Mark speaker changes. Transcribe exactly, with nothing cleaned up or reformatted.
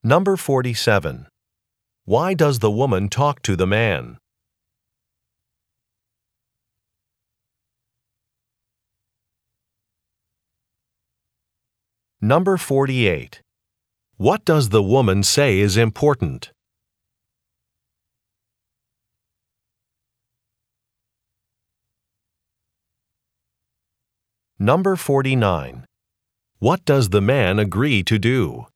Speaker 1: Number forty-seven. Why does the woman talk to the man? Number forty-eight. What does the woman say is important? Number forty-nine. What does the man agree to do?